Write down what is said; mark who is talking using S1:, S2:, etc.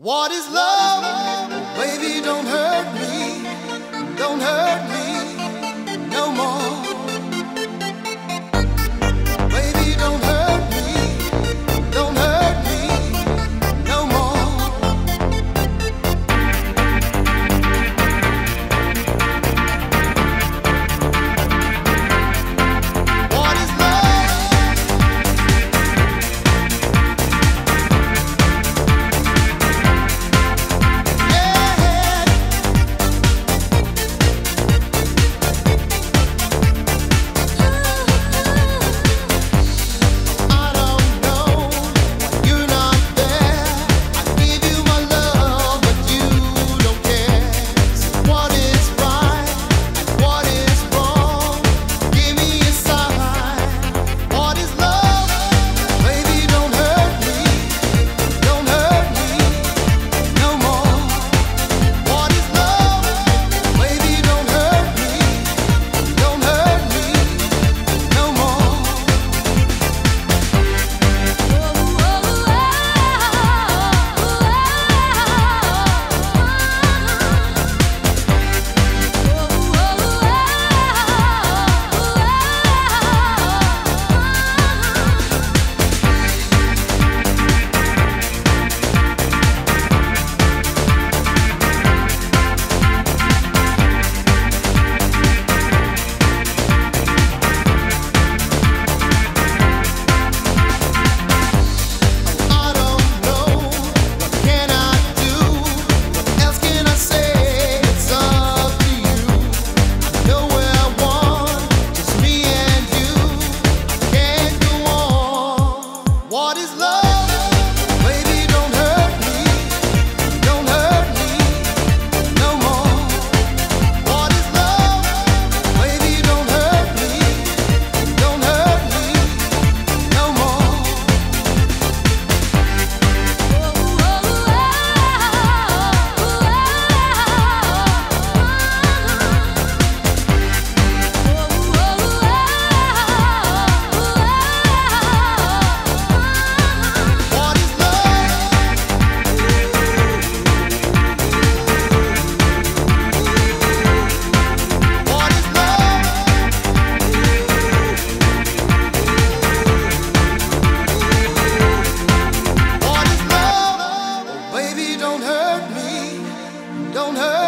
S1: What is love? Baby, don't hurt me no more. Baby, don't hurt me, don't hurt me no more. What is love? Yeah. I don't know, you're not there. I give you my love, but you don't care. So what is right and what is wrong? Give me a sign. What is love? Baby, don't hurt me no more. What is love? Baby, don't hurt me no more. I don't know, what can I do? What else can I say? It's up to you. I know where I want, just me and you. I can't go on. What is love? Baby, don't hurt me no more. What is love? Baby, don't hurt me no more. What is love? What is love? What is love? Oh, baby, don't hurt me, don't hurt